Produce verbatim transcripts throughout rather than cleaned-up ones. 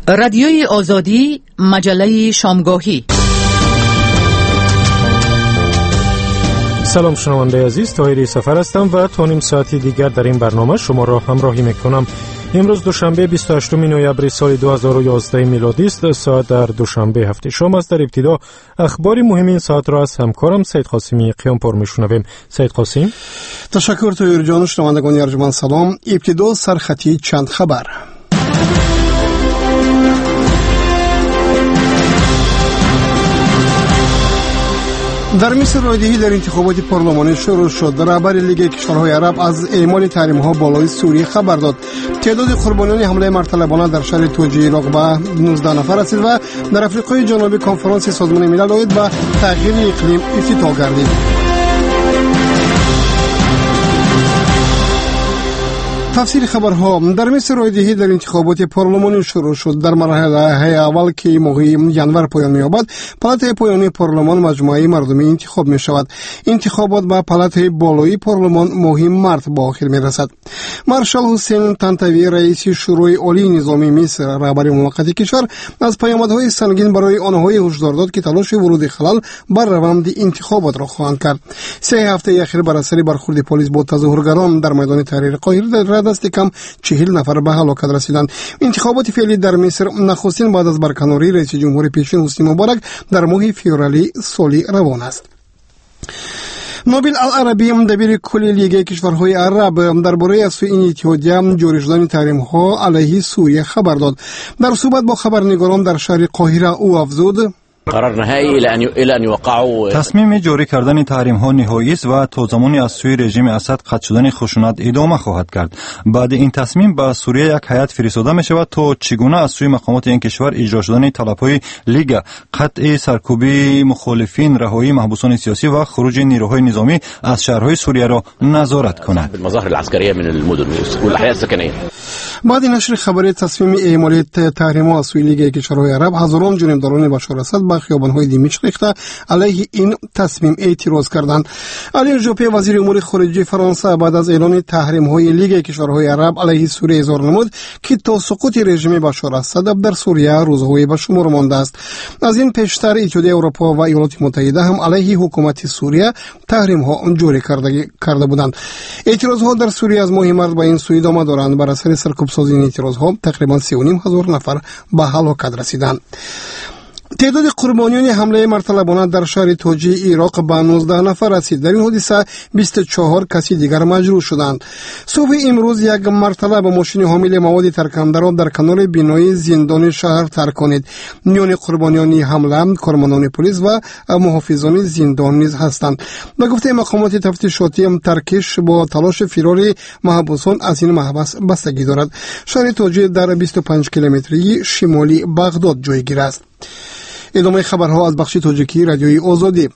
رادیوی آزادی، مجله شامگاهی. سلام شنونده عزیز، طاهری سفر هستم و تا نیم ساعتی دیگر در این برنامه شما را همراهی میکنم. امروز دوشنبه بیست و هشتم نوامبر سال دو هزار و یازده میلادی است. ساعت در دوشنبه هفته شام است. در ابتدا اخبار مهم این ساعت را از همکارم سید قاسمی قیامپور میشنویم. سید قاسم. تشکر طاهر جان. شنوندگان ارجمند سلام. ابتدا سرخطی چند خبر. در مصر رایدهی در انتخابات پارلمانی شروع شد. رهبر لیگ کشورهای عرب از اعمال تحریم‌ها بالای سوریه خبر داد. تعداد قربانیان حمله مرتلبانه در شهر توجیه عراق به نوزده نفر رسید و در افریقای جنوبی کنفرانس سازمان ملل عاید به تغییر اقلیم افتتاح گردید. تفصیل خبرها. در مصر رایدهی در انتخابات پارلمانی شروع شد. در مرحله اول که ماه ژانویه پایان می‌یابد، پالات پایانی پارلمان مجموعه مردمی انتخاب می‌شود. انتخابات به پالات بالایی پارلمان ماه مارس به آخر می‌رسد. مارشال حسین طنطاوی رئیس شورای عالی نظامی مصر رهبر موقت کشور از پیامدهای سنگین برای آنهایی هشدار داد که تلاش ورود خلل بر روند انتخابات را خواهند کرد. سه هفته اخیر بر اثر برخورد پلیس با تظاهرگران در میدان تحریر قاهره دست کم چهل نفر به هلاکت رسیدند. انتخابات فعلی در مصر نخستین بعد از برکناری رئیس جمهور پیشین حسنی مبارک در ماه فوریه سالی روان است. نوبل العربی مدبیر کل لیگ کشورهای عرب درباره از سوی این اتحادیه جاری شدن تحریم‌ها علیه سوریه خبر داد. در صحبت با خبرنگاران در شهر قاهره او افزود: قرار نهایی الى ان یوقعوا. تصمیم جاری کردن تحریم ها نهایی است و تا زمانی از سوی رژیم اسد قطع شدن خشونت ادامه خواهد کرد. بعد این تصمیم به سوریه یک هیئت فرستاده می شود تا چگونه از سوی مقامات این کشور اجرا شدن طلب‌های لیگ قطع سرکوبی مخالفین، رهایی محبوسان سیاسی و خروج نیروهای نظامی از شهرهای سوریه را نظارت کند. بالمظاهر العسكريه من المدن والاحياء السكنيه. بعد نشر خبر تصمیم اعمال تحریم‌ها از سوی لیگ کشورهای عرب، هزاران جانبداران بشار اسد به خیابان‌های دمشق ریخته علیه این تصمیم اعتراض کردند. علی ژوپه وزیر امور خارجه فرانسه بعد از اعلان تحریم‌های لیگ کشورهای عرب علیه سوریه اظهار نمود که تا سقوط رژیم بشار اسد در سوریه روزهای به شمار مانده است. از این پیشتر اتحادیه اروپا و ایالات متحده هم علیه حکومت سوریه تحریم‌ها جاری کرده کرده بودند. اعتراض‌ها در سوریه از ماه مارس به این سو ادامه دارند. بر اثر سرکوب‌سازی این اعتراض‌ها تقریباً سه و نیم هزار نفر به هلاکت رسیدند. تعداد قربانیان حمله مرتلبانه در شهر توجیه عراق به نوزده نفر رسید. در این حادثه بیست و چهار کسی دیگر مجروح شدند. صبح امروز یک مرتلب ماشین حامل مواد ترکننده را در کنار بینای زندان شهر ترکانید. میان قربانیان حمله کارمندان پلیس و محافظان زندان نیز هستند. به گفته مقامات تفتیشاتی، ترکش با تلاش فرار محبوسان از این محبس بستگی دارد. شهر توجیه در بیست و پنج کیلومتری شمالی بغداد جایگیر است. ادامه خبرها از بخش تاجیکی رادیوی آزادی.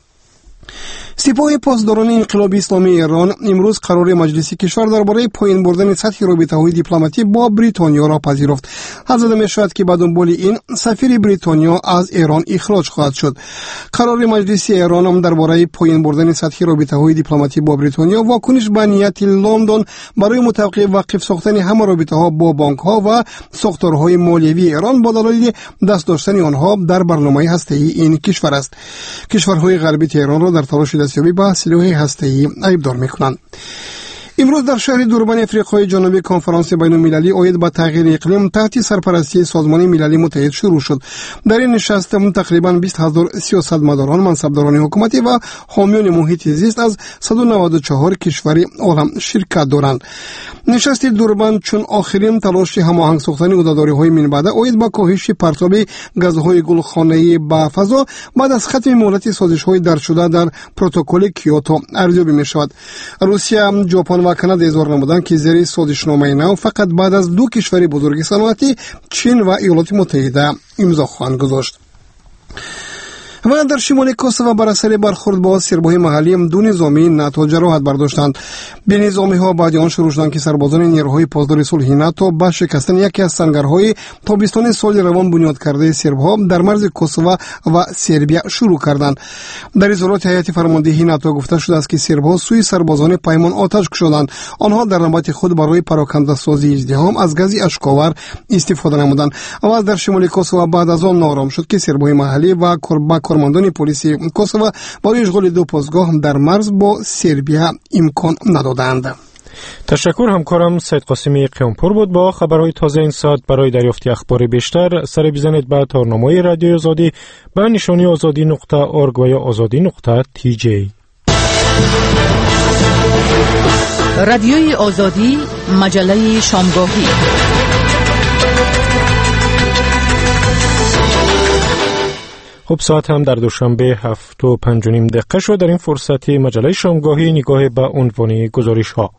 سپاه پاسداران انقلاب اسلامی ایران امروز قرار مجلس کشور درباره پایین بردن سطح رابطه‌های دیپلماتی با بریتانیا را پذیرفت. حد زده می‌شود که بعد از دنبال این سفیر بریتانیا از ایران اخراج خواهد شد. قرار مجلس ایران هم درباره پایین بردن سطح رابطه‌های دیپلماتی با بریتانیا واکنش به نیت لندن برای متوقف وقف ساختن همه رابطه‌ها با بانک‌ها و ساختارهای مالیوی ایران با دلیل دست داشتن آنها در برنامه هسته‌ای این کشور است. کشورهای غربی ایران را در تلاش دستیابی به سلاح هسته‌ای ایبدار می‌کنند. امروز در شهر دوربن افریقای جنوبی کنفرانس بین‌المللی عاید به تغییر اقلیم تحت سرپرستی سازمان ملل متحد شروع شد. در این نشست تقریباً بیست هزار سیاستمداران، منصبداران حکومتی و حامیان محیط زیست از صد و نود و چهار کشور عالم شرکت دارند. نشست دوربن چون آخرین تلاش هماهنگ ساختن عهده‌داری‌های من بعد عاید به کاهش پرتاب گازهای گلخانه‌ای به فضا بعد از ختم مهلت سازش‌های درج شده در پروتکل کیوتو ارزیابی می‌شود. روسیه، ژاپن و کانادا اظهار نمودند که زیر سازشنامه نو فقط بعد از دو کشور بزرگ صنعتی چین و ایالات متحده امضا خواهند گذاشت. و در شمال کوسوو بر اثر برخورد با سرباهای محلی دو نظامی ناتو جراحت برداشتند. به نظامی ها بعد آن شروع شدند که سربازان نیروهای پاسدار صلح ناتو با شکستن یکی از سنگرهای تابستان سال روان بنیاد کرده سربها در مرز کوسوو و سربیا شروع کردند. در اظهارات هیئت فرماندهی ناتو گفته شده است که سربها سوی سربازان پیمان آتش کشیدند. آنها در نوبت خود برای پراکنده سازی ازدحام از گاز اشکاور استفاده نمودند. و در شمال کوسوو بعد از آن نارام شد که سربهای محلی و کارمندان پلیس کوسوو برای اشغال دو پاسگاه در مرز با سربیا امکان ندادند. تشکر همکارم سید قاسمی قیامپور بود با خبرهای تازه این ساعت. برای دریافت اخبار بیشتر سر بزنید به تارنامه رادیو آزادی به نشانی آزادی نقطه اورگ و یا آزادی نقطه تی جی. رادیوی آزادی، مجله شامگاهی. خب ساعت هم در دوشنبه هفت و پنج و نیم دقیقه شد. در این فرصت مجله شامگاهی نگاه به عنوان گزارش ها.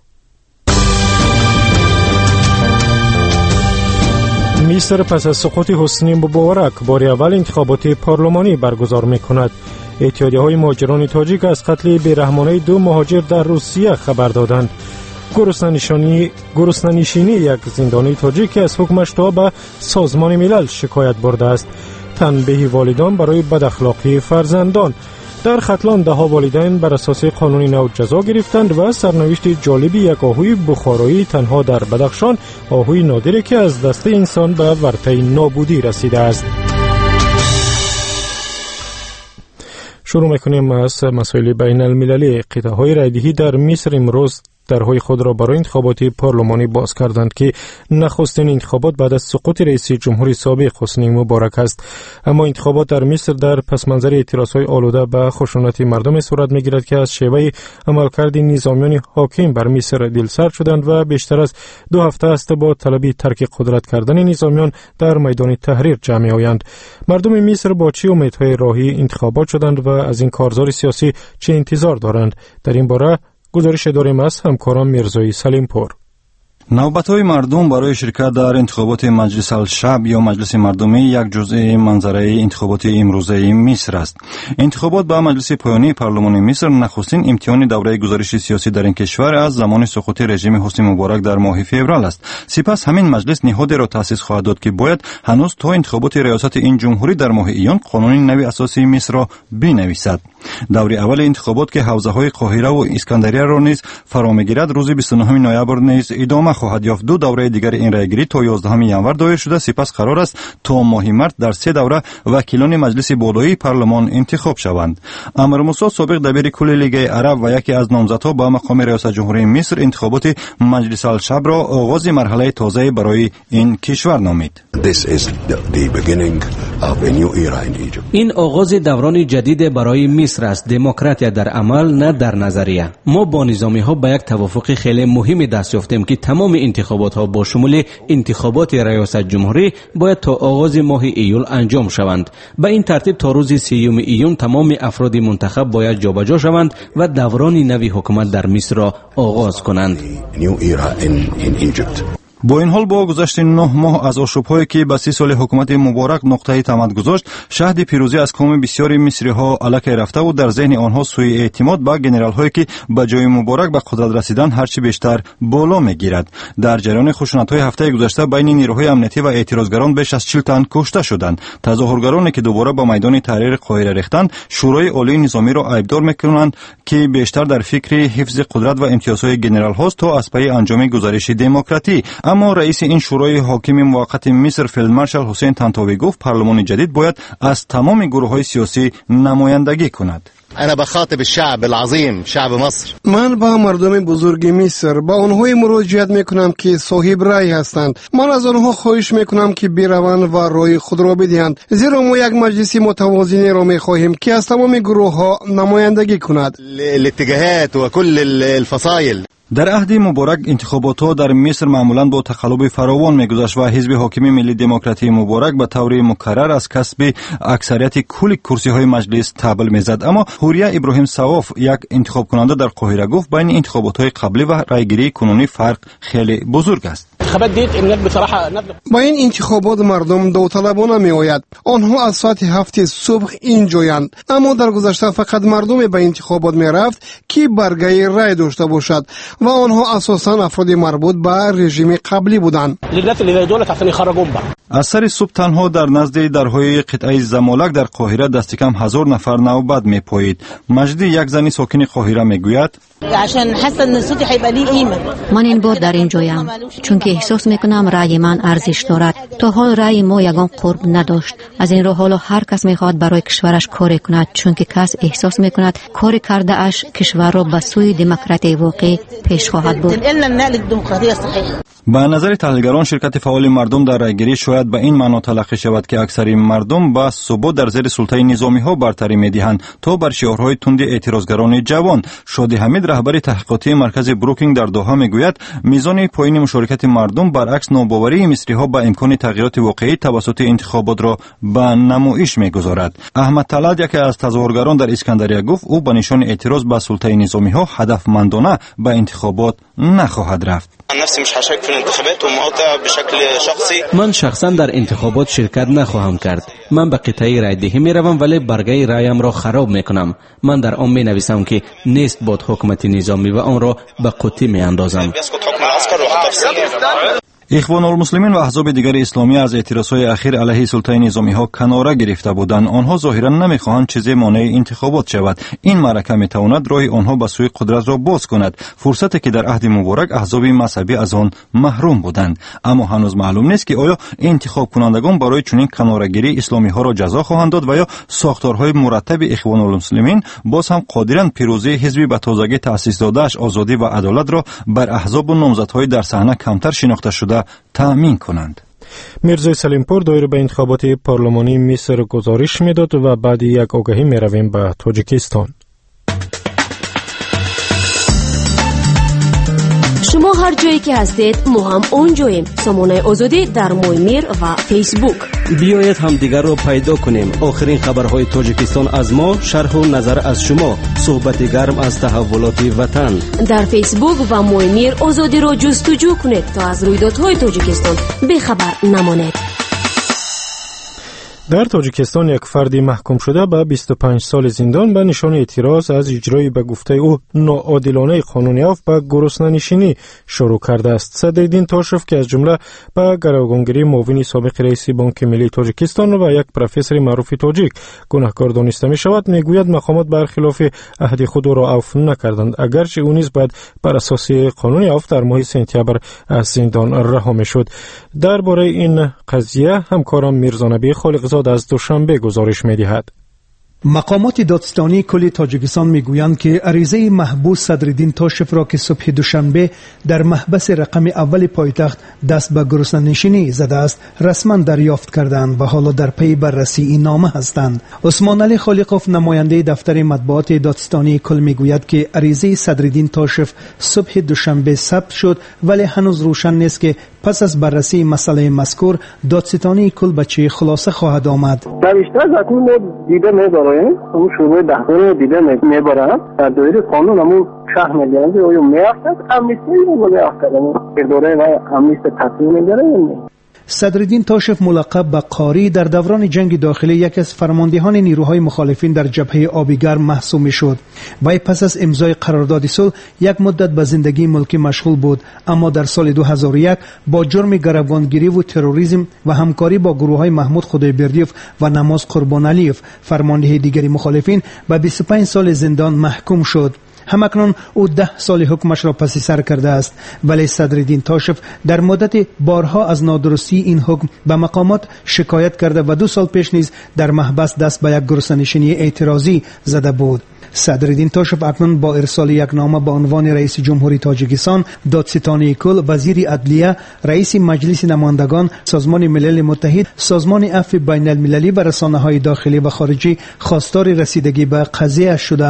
مصر پس از سقوط حسنی مبارک بار اول انتخابات پارلمانی برگزار می‌کند. اتحادیه های مهاجران تاجیک از قتل بی‌رحمانه دو مهاجر در روسیه خبر دادند. گرسنه‌نشینی یک زندانی تاجیک از حکمش تا به سازمان ملل شکایت برده است. تنبیه والدان برای بداخلاقی فرزندان. در ختلان ده ها والدین بر اساس قانون نو جزا گرفتند و سرنوشت جالبی یک آهوی بخارایی تنها در بدخشان، آهوی نادری که از دست انسان به ورطه نابودی رسیده است. شروع میکنیم از مسائل بین المللی. قطعه های رایدهی در مصر امروز درهای خود را برای انتخابات پارلمانی باز کردند که نخستین انتخابات بعد از سقوط رئیس جمهوری سابق حسنی مبارک است. اما انتخابات در مصر در پس منظر اعتراضهای آلوده به خشونت مردم صورت میگیرد که از شیوه عملکرد نظامیان حاکم بر مصر دلسرد شدند و بیشتر از دو هفته است با طلب ترک قدرت کردن نظامیان در میدان تحریر جمع آیند. مردم مصر با چه امیدهای راهی انتخابات شدند و از این کارزار سیاسی چه انتظار دارند؟ در این باره گزارش داریم از همکارم میرزایی سلیمپور. نوبت‌های مردم برای شرکت در انتخابات مجلس الشعب یا مجلس مردمی یک جزء منظره انتخابات امروزه مصر است. انتخابات به مجلس پایانی پارلمان مصر نخستین امتحان دوره گزارش سیاسی در این کشور از زمان سقوط رژیم حسنی مبارک در ماه فوریه است. سپس همین مجلس نهادی را تأسیس خواهد داد که باید هنوز تا انتخابات ریاست این جمهوری در ماه ایون قانون نوی اساسی مصر را بنویسد. دوره اول انتخابات که حوزه‌های قاهره و اسکندریه را نیز فرا می‌گیرد روز بیست و نهم نوامبر نیز ادامه خواهد یافت. دو دوره دیگر این رایگیری تا یازدهم ژانویه دایر شده. سپس قرار است تا ماه مارس در سه دوره وکیلان مجلس بالایی پارلمان انتخاب شوند. عمرو موسی سابق دبیر کل لیگ عرب و یکی از نامزدها به مقام ریاست جمهوری مصر انتخابات مجلس الشعب را آغاز مرحله تازه برای این کشور نامید. این آغاز دوران جدید برای مصر است. دموکراسی در عمل نه در نظریه. ما با نظامی ها به یک توافق خیلی مهمی دست یافتیم که تمام انتخابات ها با شمول انتخابات ریاست جمهوری باید تا آغاز ماه ایول انجام شوند. به این ترتیب تا روز سیوم ایون تمام افراد منتخب باید جابجا شوند و دوران نوی حکومت در مصر را آغاز کنند. با این حال با گذشت نه ماه از آشوب‌هایی که به سی سال حکومت مبارک نقطه تمام گذاشت، شهد پیروزی از قوم بسیاری مصری‌ها الکی رفته و در ذهن آنها سوء اعتماد به گنرال‌هایی که به جای مبارک به قدرت رسیدن هرچی بیشتر بالا می‌گیرد. در جریان خشونت‌های هفته گذشته بین نیروهای امنیتی و اعتراضگران بیش از چهل تن کشته شدند. تظاهرگرانی که دوباره به میدان تحریر قاهره ریختند، شورای عالی نظامی را عیبدار می‌کنند که بیشتر در فکر حفظ قدرت و امتیازهای گنرال‌هاست تا از پی انجام گزارش دموکراتی. اما رئیس این شورای حاکم موقت مصر فیلدمارشال حسین طنطاوی گفت پارلمان جدید باید از تمام گروه‌های سیاسی نمایندگی کند. انا بخاطب الشعب العظیم شعب مصر. من با مردم بزرگ مصر با آنها مراجعت میکنم که صاحب رأی هستند. من از آنها خواهش میکنم که بروند و رأی خود را بدهند، زیرا ما یک مجلس متوازن را میخواهیم که از تمام گروه ها نمایندگی کند. الاتجاهات و کل الفصائل. در عهد مبارک انتخابات‌ها در مصر معمولاً با تقلب فراوان می‌گذشت و حزب حاکم ملی دموکراتی مبارک به طور مکرر از کسب اکثریت کل کرسی‌های مجلس طبل می‌زد. اما حوریه ابراهیم صواف، یک انتخاب کننده در قاهره، گفت بین انتخابات‌های قبلی و رایگیری کنونی فرق خیلی بزرگ است. با این انتخابات مردم داوطلبانه می آید. آنها از ساعت هفت صبح اینجایند، اما در گذشته فقط مردم به انتخابات می رفت که برگه رای داشته باشد و آنها اساساً افراد مربوط به رژیم قبلی بودند. از سر صبح تنها در نزد درهای قطعه زمالک در قاهره دست کم هزار نفر نوبت می پایید. مجدی، یک زنی ساکن قاهره می گوید من این بار در اینجایم چون که احساس میکنم رأی من ارزش دارد. تا حال رأی ما یگان قرب نداشت. از این رو حالا هر کس میخواد برای کشورش کار کند، چون که کس احساس میکند کار کرده اش کشور را به سوی دموکراسی واقعی پیش خواهد برد. به نظر تحلیلگران، شرکت فعال مردم در رایگیری شاید به این معنا تلقی شود که اکثر مردم با ثبات در زیر سلطه نظامی ها برتری میدهند تا بر شعارهای تند اعتراضگران جوان. شادی حمید، رهبر تحقیقاتی مرکز بروکینگ در دوحه، میگوید میزان پایین مشارکت مردم برعکس ناباوری مصری ها به امکان تغییرات واقعی توسط انتخابات را به نمایش میگذارد. احمد طلعت، یکی از تظاهرگران در اسکندریه، گفت او به نشان اعتراض به سلطه نظامی ها هدفمندانه به انتخابات نخواهد رفت. من شخصا در انتخابات شرکت نخواهم کرد. من به قطعه رای دهی می روم، ولی برگه رایم را خراب می کنم. من در آن می نویسم که نیست بود حکومت نظامی و آن را به قطی می اندازم. اخوان المسلمین و احزاب دیگر اسلامی از اعتراضهای اخیر علیه سلطه نظامی ها کناره گرفته بودند. آنها ظاهرا نمیخواهند چیزی مانع انتخابات شود. این معرکه میتواند راه آنها به سوی قدرت را باز کند، فرصتی که در عهد مبارک احزاب مذهبی از آن محروم بودند. اما هنوز معلوم نیست که آیا انتخاب کنندگان برای چنین کناره‌گیری اسلامی ها را جزا خواهند داد و یا ساختارهای مرتب اخوان المسلمین باز هم قادرند پیروزی حزبی به تازگی تأسیس داده‌اش آزادی و عدالت را بر احزاب و نامزدهای در صحنه کمتر شناخته شده تأمین کنند. میرزای سلیمپور، دایر به انتخابات پارلمانی مصر گزارش میداد و بعد یک آگهی می رویم به تاجیکستان. شما هر جایی که هستید ما هم اونجاییم. سامانه آزادی در مویمیر و فیسبوک. بیایید هم دیگر رو پیدا کنیم. آخرین خبرهای تاجیکستان از ما، شرح و نظر از شما، صحبت گرم از تحولات وطن. در فیسبوک و مویمیر آزادی رو جستجو کنید تا از رویدادهای تاجیکستان بیخبر نمانید. در تاجیکستان یک فردی محکوم شده به بیست و پنج سال زندان به نشان اعتراض از اجرای به گفته او ناعادلانه قانون یافت به گرسنه‌نشینی شروع کرده است. صدرالدین تاشف که از جمله به گروگانگیری معاون سابق رئیس بانک ملی تاجیکستان و یک پروفسور معروف تاجیک گناهکار دانسته می شود، میگوید مقامات برخلاف عهد خود را عفو نکردند، اگرچه او نیز باید بر اساس قانون یافت در ماه سپتامبر از زندان رها میشد. درباره این قضیه همکارم میرزا نبی خالقزاد از دوشنبه گزارش می‌دهد. مقامات دادستانی کل تاجیکستان میگویند که عریضه محبوس صدرالدین تاشف را که صبح دوشنبه در محبس رقم اول پایتخت دست به گرسنه‌نشینی زده است رسما دریافت کردند و حالا در پی بررسی این نامه هستند. عثمان علی خالقوف، نماینده دفتر مطبوعات دادستانی کل، میگوید که عریضه صدرالدین تاشف صبح دوشنبه ثبت شد، ولی هنوز روشن نیست که پس از بررسی مسئله مذکور دادستانی کل به چه خلاصه خواهد آمد. بیشتر ذاتی ما دیده می‌داریم اون شروع دهتون دیده میبرن در دایره قانون همون شهر میلیاردی اویو میافتد امیستی رو میافتد در دوره و امیست تصمیم میگره. صدرالدین تاشف ملقب به قاری در دوران جنگ داخلی یکی از فرماندهان نیروهای مخالفین در جبهه آبیگرم محسوب میشد. وی پس از امضای قرارداد صلح یک مدت به زندگی ملکی مشغول بود، اما در سال دو هزار و یک با جرم گروگانگیری و تروریسم و همکاری با گروه‌های محمود خدایبردیف و نماز قربانعلیف، فرمانده دیگری مخالفین، به بیست و پنج سال زندان محکوم شد. همکنون او ده سال حکمش را پس سر کرده است، ولی صدرالدین تاشف در مدت بارها از نادرستی این حکم به مقامات شکایت کرده و دو سال پیش نیز در محبس دست به یک گرسنه‌نشینی اعتراضی زده بود. صدرالدین تاشف اکنون با ارسال یک نامه با عنوان رئیس جمهوری تاجیکستان، دادستانی کل، وزیر عدلیه، رئیس مجلس نمایندگان، سازمان ملل متحد، سازمان عفو بین المللی و رسانه‌های داخلی و خارجی خواستار رسیدگی به قضیه شده است.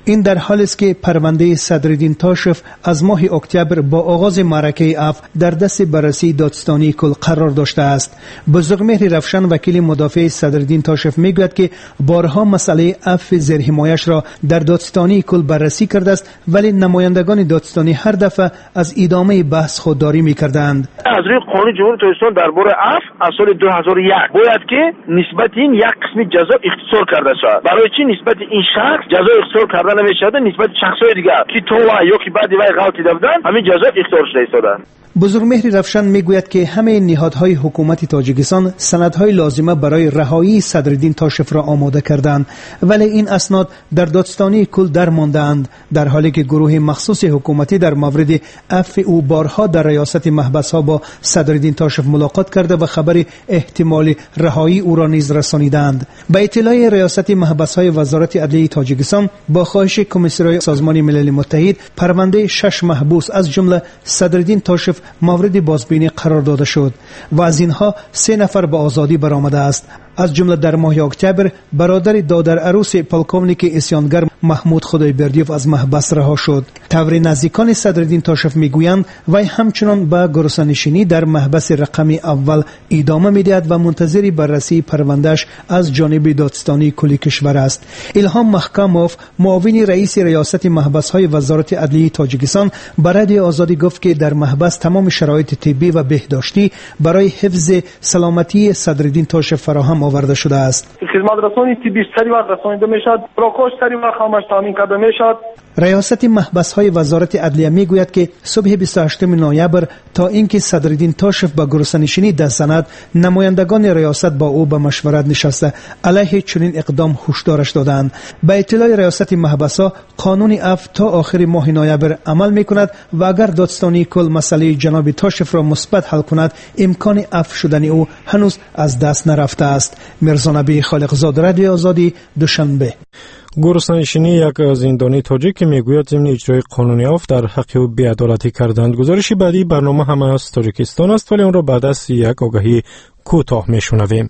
این در حالی است که پرونده صدرالدین تاشف از ماه اکتبر با آغاز معرکه عفو در دست بررسی دادستانی کل قرار داشته است. بزرگمهر رفشن وکیل مدافع صدرالدین تاشف میگوید که بارها مسئله عفو زیر حمایش را در دادستانی کل بررسی کرده است، ولی نمایندگان دادستانی هر دفعه از ادامه بحث خودداری میکردند. از روی قانون جمهوری تاجیکستان درباره عفو از سال دو هزار و یک باید که نسبت این یک قسم جزا اختصار کرده شود. برای چی نسبت این شخص جزا اختصار کرده نمیشده؟ نسبت شخصای دیگر که تو و یا که بعد وای غلطی دادن همین جزا اختصار شده ایستادن. بزرگمهر رفشن میگوید که همه نهادهای حکومت تاجیکستان سندهای لازمه برای رهایی صدرالدین تاشف را آماده کردند، ولی این اسناد در دادستانی کل در مانده‌اند، در حالی که گروه مخصوص حکومتی در مورد عفو او بارها در ریاست محبس‌ها با صدرالدین تاشف ملاقات کرده و خبر احتمال رهایی او را نیز رسانیدند. به اطلاع ریاست محبس‌های وزارت عدلیه تاجیکستان با خواهش کمیسیون سازمان ملل متحد پرونده شش محبوس از جمله صدرالدین تاشف مورد بازبینی قرار داده شد و از اینها سه نفر به آزادی برآمده است. از جمله در ماه اکتبر برادر دادر عروس پلکونیک اسیانگر محمود خدایبردیوف از محبس رها شد. طور نزدیکان صدرالدین تاشف میگویند وی همچنان به گرسنه‌نشینی در محبس رقم اول ادامه میدهد و منتظر بررسی پروندهش از جانب دادستانی کل کشور است. الهام محکموف معاون رئیس ریاست محبس‌های وزارت عدلیه تاجیکستان برای آزادی گفت که در محبس تمام شرایط طبی و بهداشتی برای حفظ سلامتی صدرالدین تاشف فراهم آورده شده است. خدمات رسانی طبی سری وقت رسانیده میشد، پروکوش سری وقت همش تامین کرده میشد. ریاست محبس‌های وزارت عدلیه میگوید که صبح بیست و هشتم نوامبر تا اینکه صدرالدین تاشف به گرسنه‌نشینی دست زند، نمایندگان ریاست با او به مشورت نشسته علیه چنین اقدام هشدارش دادند. به اطلاع ریاست محبس‌ها قانون عفو تا آخر ماه نوامبر عمل میکند و اگر دادستانی کل مسئله جناب تاشف را مثبت حل کند، امکان عفو شدن او هنوز از دست نرفته است. مرزا نبی خالقزاد، رادیو آزادی، دوشنبه. گرسنه‌نشینی یک زندانی تاجیک که میگوید ضمن اجرای قانون عفو در حق او بی‌عدالتی کردند. گزارش بعدی برنامه هم از تاجیکستان است، ولی اون را بعد از یک آگهی کوتاه میشنویم.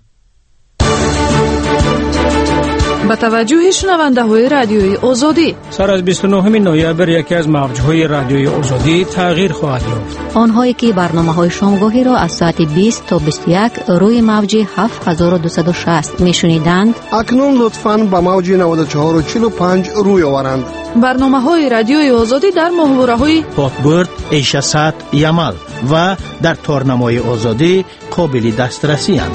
با توجه شنونده های رادیوی آزادی، سر از بیست و نهم نوامبر یکی از موج‌های رادیوی آزادی تغییر خواهد یافت. آنهایی که برنامه‌های شامگاهی را از ساعت بیست تا بیست و یک روی موج هفت هزار و دویست و شصت میشنیدند، اکنون لطفاً به موج نود و چهار و چهل و پنج روی آورند. برنامه های رادیوی آزادی در محوره های پاکبرد، ایشاسات، یمال و در تارنمای آزادی قابل دسترسی اند.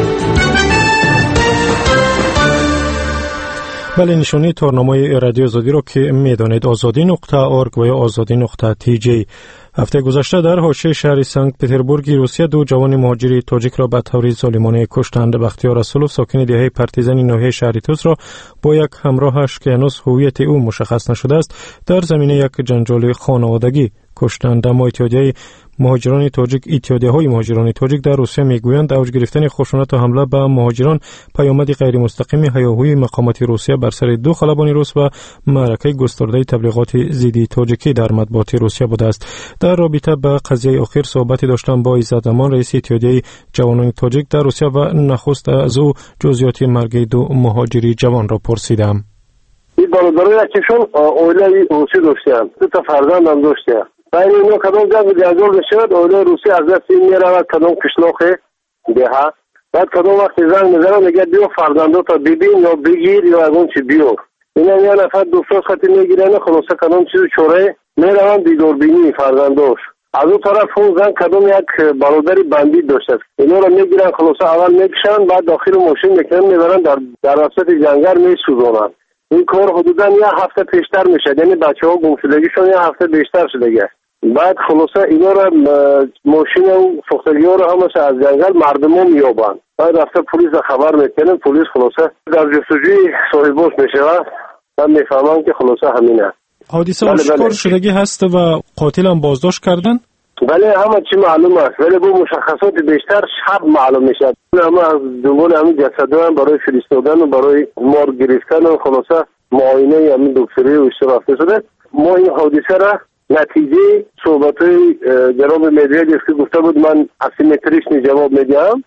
بله، نشانی تارنمای رادیو آزادی را که میدانید آزادی نقطه آرگ و یا آزادی نقطه تی جی. هفته گذشته در حاشیه شهر سنت پتربورگ روسیه دو جوان مهاجری تاجیک را به طور ظالمانه کشتند. بختیار رسولوف ساکن دهه پارتیزانی ناحیه شهر توس را با یک همراهش که هنوز هویت او مشخص نشده است در زمینه یک جنجال خانوادگی کشتند. اما اتحادیه مهاجران تاجیک اتحادیه‌های مهاجران تاجیک در روسیه میگویند اوج گرفتن خشونت و حمله به مهاجران پیامد غیر مستقیم هیاهوی مقامات روسیه بر سر دو خلبان روس و معرکه گسترده تبلیغات ضد تاجیکی در مطبوعات روسیه بوده است. در رابطه با قضیه اخیر صحبتی داشتم با عزت امان، رئیس اتحادیه جوانان تاجیک در روسیه و نخست از او جزئیات مرگ دو مهاجری جوان را پرسیدم. این برادرای یکیشون اویلای روسی داشتن، دو تا فرزند هم داشتن. بین اینا کدام جنگ جنجال بشود اویلای روسی از دست این میرود کدام قشلاق دهه، بعد کدام وقت زنگ میزنن میگه بیا فرزندات تا ببین یا بگیر یا اون چی بیار. اینا یه نفر دوستا خطی میگیرن، خلاصه کدام چیز چوره میروند دیدار بینی فرزنداش. از اون طرف اون زن کدام یک برادری بندی داشته، اینا رو میگیرن خلاصه اول میکشن، بعد داخل ماشین میکنن میبرن در در وسط جنگل میسوزونن. این کار حدودا یه هفته پیشتر میشه، یعنی بچه‌ها گمشدگیشون یه هفته بیشتر شده. بعد خلاصه اینا رو ماشین و سوختگی‌ها رو همش از جنگل مردمو میابن. بعد رفته پلیس خبر میکنن، پلیس خلاصه در جستجوی صاحبش میشه و میفهمن که خلاصه همینه. حادثه آشکار شدگی هست و قاتل هم بازداشت کردن؟ بله، همه چی معلوم است، ولی با مشخصات بیشتر شب معلوم میشه. همه از دنبال همین جسدان برای فرستادن و برای مار گرفتن و خلاصه معاینه همین دکتری و اشترافته شده. ما این حادثه را نتیجه صحبت‌های جناب مدویدف که گفته بود من اسیمتریش جواب میدم،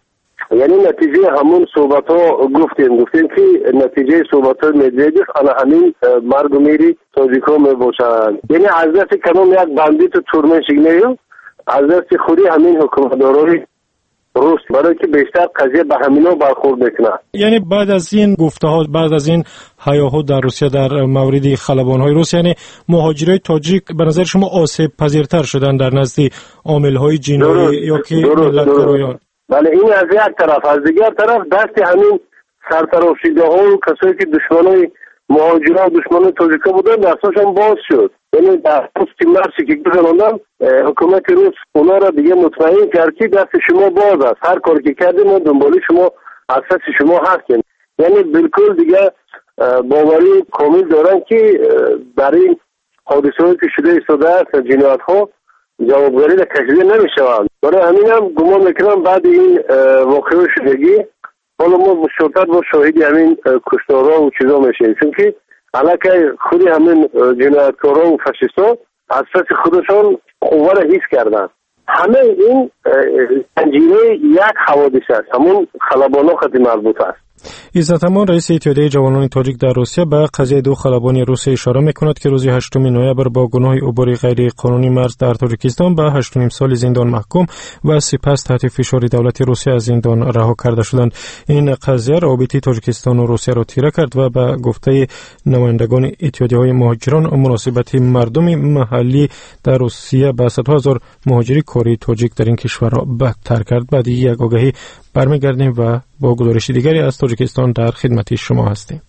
یعنی نتیجه همون صحبت ها گفتیم گفتیم که نتیجه صحبت ها میدویدیف انا همین مرگ و میری تاجیک ها می باشند. یعنی از دست کنون یک بندی تو تورمنشگ نیو از دست خودی همین حکومتدارای روس برای که بیشتر قضیه به همینا برخورد میکنه. یعنی بعد از این گفته ها بعد از این هیاهو در روسیه در مورد خلبان های روس، یعنی مهاجرای تاجیک به نظر شما آسیب پذیرتر شدن در نزد عامل های جنایی یا که ملت گرایان؟ بله، این از یک طرف. از دیگر طرف دست همین سرتراشیده ها و کسایی که دشمنای مهاجران و دشمنای تاجیکا بودن دستاشون باز شد. یعنی در پست مرسی که گذراندن حکومت روس اونا را دیگه مطمئن کرد که دست شما باز است، هر کاری که کردیم ما دنبالی شما اساس شما هستیم. یعنی بالکل دیگه باوری کامل دارن که در این حادثه‌ای که شده ایستاده است جنایت ها جوابگاری را کشیده نمیشوند. برای همین هم گمان میکنم بعد این واقعه شدگی حالا ما مشتاق با شاهدی همین کشتارها و چیزا میشیم، چون که علاقه خودی همین جنایتکارا و فاشیستا از پس خودشان قوه را حس کردن. همه این انجیره یک حوادث است، همون خلبانا خط مربوط است. عزت امان رئیس اتحادیه جوانان تاجیک در روسیه به قضیه دو خلبان روسی اشاره میکند که روز هشتم نوامبر با گناه عبور غیر قانونی مرز در تاجیکستان به هشت و نیم سال زندان محکوم و سپس تحت فشار دولت روسیه از زندان رها کرده شدند. این قضیه رابطه تاجیکستان و روسیه را تیره کرد و به گفته نمایندگان اتحادیه‌های مهاجران مناسبت مردم محلی در روسیه به صدها هزار مهاجری کاری تاجیک در این کشور را بدتر کرد. بعد یک آگهی برمیگردیم و با گزارش دیگری از تاجیکستان در خدمت شما هستیم.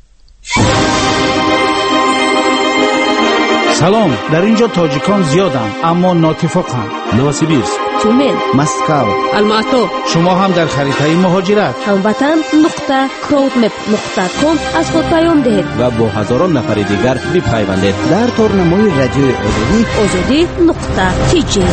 سلام، در اینجا تاجیکان زیادند اما ناتفاقند. نوسیبیرسک، تومن، مسکو، الماتو. شما هم در خریطه مهاجرت هموطن نقطه کراودمپ نقطه کام از خود پیام دهید و با هزاران نفر دیگر بپیوندید در تورنمای رادیو آزادی آزادی نقطه تی جی.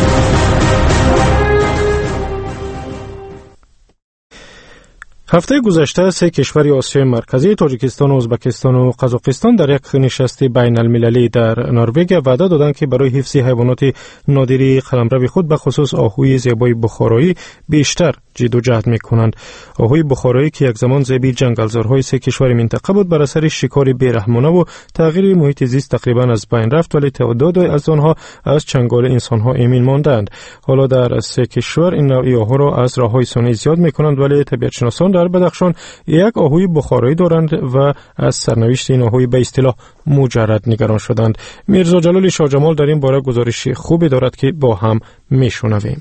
هفته گذشته سه کشور آسیای مرکزی تاجیکستان، ازبکستان و قزاقستان در یک نشست بین المللی در نروژ وعده دادند که برای حفظ حیوانات نادری قلمرو خود به خصوص آهوی زیبای بخارایی بیشتر جد و جهد میکنند. آهوی بخارایی که یک زمان زیبی جنگلزارهای سه کشور منطقه بود بر اثر شکار بیرحمانه و تغییر محیط زیست تقریبا از بین رفت، ولی تعداد از آنها از چنگال انسانها ایمن ماندند. حالا در سه کشور این نوع آهو را از راههای صنعی زیاد میکنند، ولی طبیعتشناسان در بدخشان یک آهوی بخارایی دارند و از سرنوشت این آهوی به اصطلاح مجرد نگران شدند. میرزا جلال شاه جمال در این باره گزارش خوبی دارد که با هم میشنویم.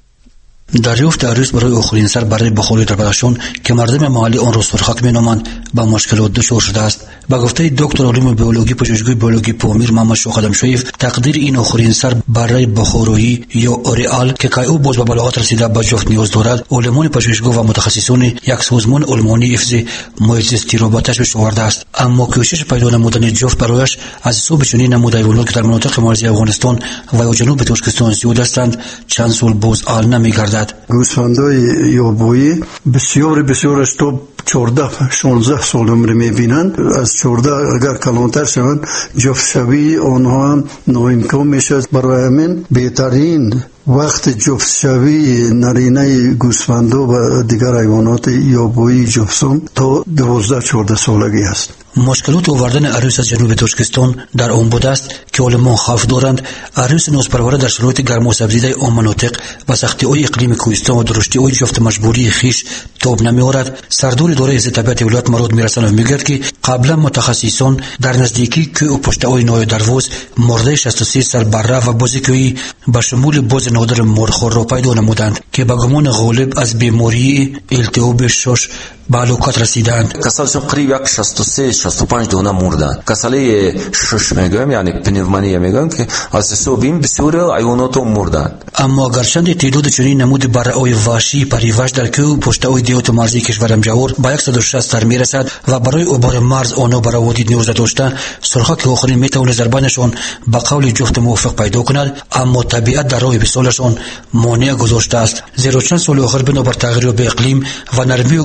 دریافت عروس برای آخرین سر برای بخاری در بدخشان که مردم محلی آن را سرخک می‌نامند با مشکلات دچار شده است. با گفته دکتر علوم بیولوژی پژوهشگاه بیولوژی پامیر محمد شاخدم شویف، تقدیر این آخرین سر برای بخارایی یا اوریال که که او باز به بلاغت رسیده به جفت نیاز دارد، علمان پژوهشگاه و متخصصان یک سازمان علمانی حفظ محیط زیستی را به تشویش آورده است. اما کوشش پیدا نمودن جفت برایش از حساب چنین نمود حیوانات که در مناطق مرزی افغانستان و جنوب تاجیکستان زیاد هستند چند سال باز حل نمی‌گردد. گوسفندای یابویی بسیار بسیار از تو چهارده شانزده سال عمر میبینند. از چهارده اگر کلانتر شوند جفت شوی آنها هم ناامکان میشه. برای همین بهترین وقت جفت شوی نرینه گوسفندا و دیگر حیوانات یابویی جفتسان تا دوازده چهارده سالگی است. مشکلات آوردن عروس از جنوب تاجیکستان در آن بوده است که علما خوف دارند عروس نوزپروره در شرایط گرم و سبزیده آن مناطق و سختی‌های اقلیم کوهستان و درشتی‌های جفت مجبوری خیش تاب نمی‌آورد. سردار اداره حفظ طبیعت ولایت مراد میرسند و میگوید که قبلا متخصصان در نزدیکی کوه و پشت‌های نای دروازه مرده شصت و سه سر بره و بازیکویی به شمول باز نادر مرخور را پیدا نمودند که به گمان غالب از بیماری التهاب شش به هلاکت رسیدند. کسالشون قریب شصت و سه شصت و پنج دونه مردند. کساله شش میگم یعنی پنیومانی میگم که از حساب این بسیار حیوانات مردند. اما گرچند تعداد چنین نمود برای وحشی پریوش در کوه پشت‌های دیوت مرزی کشورم جوار به صد و شصت تر میرسد و برای عبور مرز آنها برای وادی نیاز داشته سرخک آخرین میتواند ضربانشان به قول جفت موافق پیدا کند، اما طبیعت در راه وصالشان مانع گذاشته است. زیرا چند سال آخر بنابر تغییر به اقلیم و نرمی و گرمی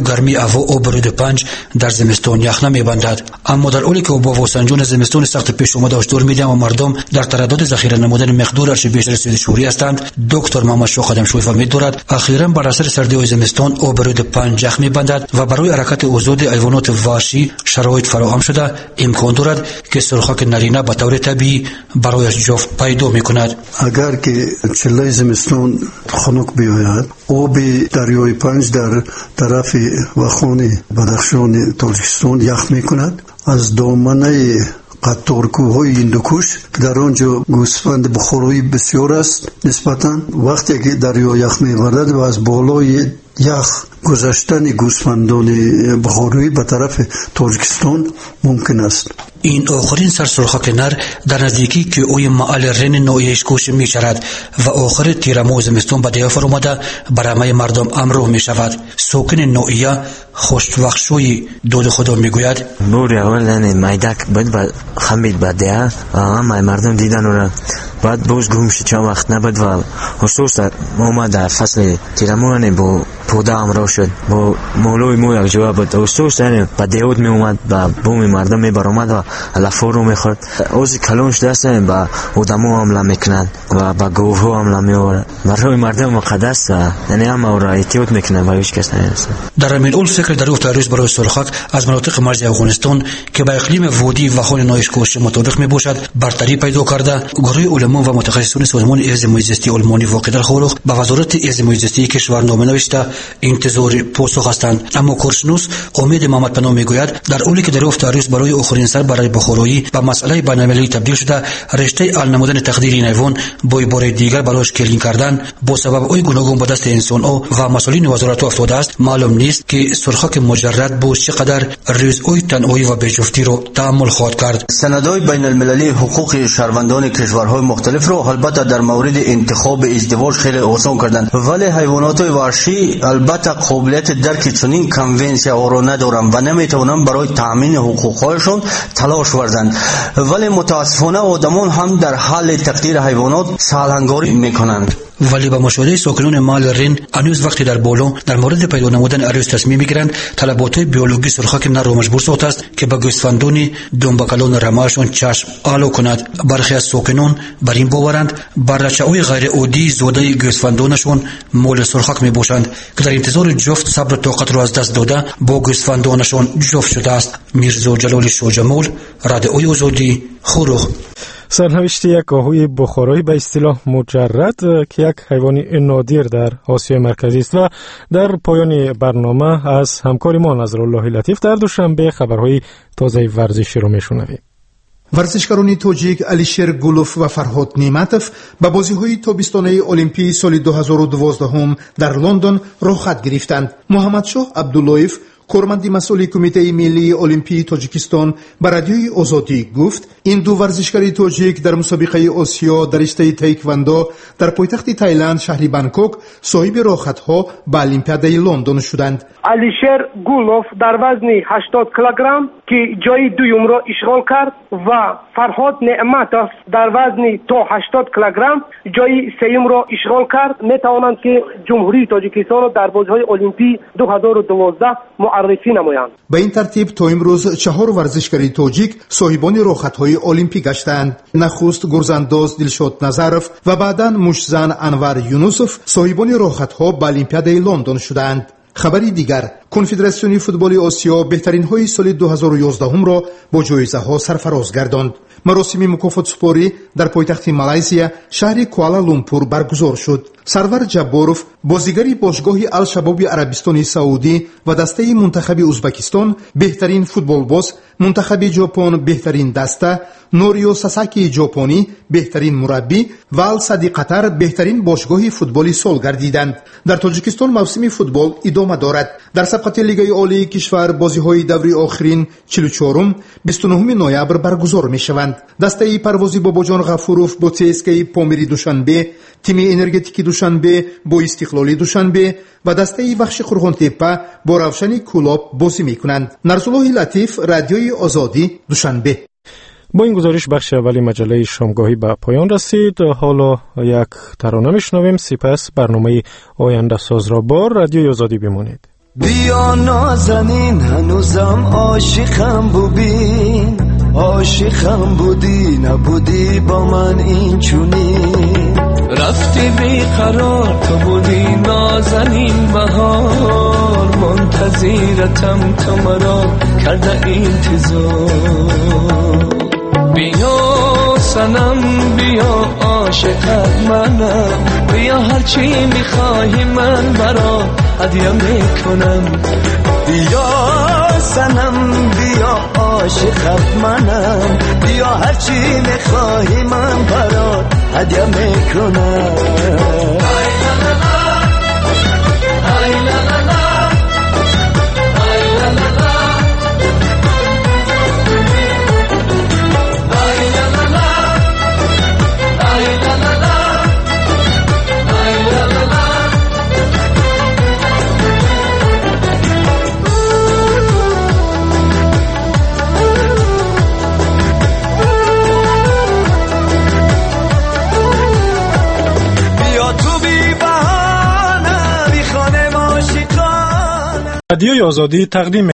هوا او برود پنج در زمستان یخ نمیبندد. اما در حالی که با واسنجون زمستان سخت پیش اومده هشدار میدیم و مردم در تردد ذخیره نمودن مقدارش بیشتر سوی شوری هستند، دکتر محمد شاه خادمشوی فهمید دارد اخیراً بر اثر سردی و زمستان او برود پنج یخ میبندد و برای حرکت آزاد حیوانات وحشی شرایط فراهم شده امکان دارد که سرخک نرینه به طور طبیعی برایش جفت پیدا میکند. اگر که چله زمستان خنک بیاید آب دریای پنج در طرف وخان بدخشان تاجیکستان یخ میکند. از دامنه قطارکوهای هندوکش که در آنجا گوسفند بخوری بسیار است نسبتا، وقتی که دریا یخ می‌آورد و از بالای یخ گذشتن گوسفندان بخاری به طرف تاجیکستان ممکن است. این آخرین سرسرخک نر در نزدیکی که اوی محل رن نوعیش کوش می شود و آخر تیرمو زمستان به دیافر اومده برای مردم امروح می شود. سوکن نوعیه خوشوخشوی دود خدا می گوید بوری اول دن میدک بود با خمید با دیه اما مردم دیدن رو بعد بوز گمشی چند وقت نبود و خصوص اومده فصل تیرمو نی با پودا امروح شد با مولوی مو یک جواب بود خصوص با دیود می اومد با بومی مردم می برآمد و لفورو میخورد. اوزی کلونش دستن با ودمو حمله میکنن و با گوهو حمله میورد. برای مردم مقدس یعنی هم او را احتیاط میکنن و هیچ کس نیست. در همین اول فکر دریافت روز برای سرخک از مناطق مرزی افغانستان که با اقلیم وادی و خان نایشکوش مطابق میباشد برتری پیدا کرده. گروه علما و متخصصان سازمان حفظ محیط زیستی آلمانی واقع در خورخ به وزارت حفظ محیط زیستی کشور نامه نوشته انتظار پاسخ هستند. اما کارشناس امید محمد پناه میگوید در حالی که دریافت روز برای آخرین سر برای بخورویی و مسئله بین‌المللی تبدیل شده، رشته حل نمودن تقدیر این حیوان با بار دیگر برایش کلین کردن با سبب اوی گوناگون به دست انسان ها و مسئولین وزارت افتاده است. معلوم نیست که سرخک مجرد با چقدر ریز اوی تنهایی و بی‌جفتی رو تحمل خواهد کرد. سندهای بین‌المللی حقوق شهروندان کشورهای مختلف رو البته در مورد انتخاب ازدواج خیلی آسان کردند، ولی حیوانات وحشی البته قابلیت درک چنین کنونسیا ها رو ندارند و نمیتونن برای تامین حقوقهایشان تلاش ورزند. ولی متاسفانه آدمان هم در حال تقدیر حیوانات سالهنگاری میکنند. ولی با مشاهده ساکنان محل رن هنوز وقتی در بالا در مورد پیدا نمودن عروس تصمیم میگیرند طلبات بیولوژی سرخک نر را مجبور ساخته است که به گوسفندان دنبکلان رمهشان چشم آلو کند. برخی از ساکنان بر این باورند برچه‌های غیر عادی زاده گوسفندانشان مول سرخک میباشند که در انتظار جفت صبر و طاقت را از دست داده با گوسفندانشان جفت شده است. میرزا جلال شاجمال، رادیوی آزادی، خورخ. سرنوشت یک آهوی بخارایی به اصطلاح مجرد که یک حیوان نادر در آسیای مرکزی است. و در پایان برنامه از همکار ما نظرالله لطیف در دوشنبه خبرهای تازه ورزشی رو میشنویم. ورزشکاران تاجیک علیشیر گولوف و فرهاد نیمتوف به بازی‌های تابستانه المپی سال دو هزار و دوازده در لندن رخصت گرفتند. محمد شاه عبداللهیف کارمند مسئول کمیته ملی المپی تاجیکستان به رادیوی آزادی گفت این دو ورزشکار تاجیک در مسابقه آسیا در رشته تایکواندو در پایتخت تایلند شهر بانکوک صاحب رخصت‌ها به المپیاد لندن شدند. علیشیر گولوف در وزن هشتاد کیلوگرم که جای دوم را اشغال کرد و فرهاد نعمتوف در وزن تا هشتاد کیلوگرم جای سوم را اشغال کرد. میتوانند که جمهوری تاجیکستان در بازی‌های المپی دو هزار و دوازده معرفی نمایند. به این ترتیب تا امروز چهار ورزشکار تاجیک صاحبان رخصت‌های المپی گشتند. نخست گرزانداز دلشاد نظرف و بعداً مشزن انور یونوسف صاحبان رخصت‌ها به المپیاد لندن شدند. خبری دیگر، کنفدراسیون فوتبال آسیا بهترین های سال دو هزار و یازده را با جایزه ها سرفراز گرداند. مراسم مکافات سپاری در پایتخت مالایزیا شهر کوالالامپور برگزار شد. سرور جباروف بازیگری باشگاه الشباب عربستان سعودی و دسته منتخب ازبکستان بهترین فوتبال باز، منتخب ژاپن بهترین دسته، نوریو ساساکی ژاپنی بهترین مربی و الصدی قطر بهترین باشگاه فوتبالی سال گردیدند. در تاجیکستان موسم فوتبال ادامه دارد. در سبقت لیگ عالی کشور بازی‌های دوری آخرین چهل و چهارم بیست و نهم نوامبر برگزار می‌شوند. دسته پروازی باباجان غفوروف با تسکی پامیری دوشنبه، تیم انرژتیکی دوشنبه با استقلالی دوشنبه و دسته بخش قرغان تپه با روشن کلاب بازی می‌کنند. نظرالله لطیف، رادیوی آزادی، دوشنبه. با این گزارش بخش اولی مجله شامگاهی به پایان رسید. حالا یک ترانه میشنویم، سپس برنامه آینده ساز را با رادیوی آزادی بمانید. بیا نازنین هنوزم عاشقم ببین، عاشقم بودی نبودی با من این چونین، رفتی بیقرار تو بودی نازنین بهار، منتظرتم تو مرا کرده انتظار. بیا سنم بیا عاشقت منم، بیا هرچی میخواهی من برا هدیه میکنم. بیا سنم بیا عاشقت منم، بیا هرچی میخواهی من برا هدیه میکنم. رادیوی آزادی تقدیم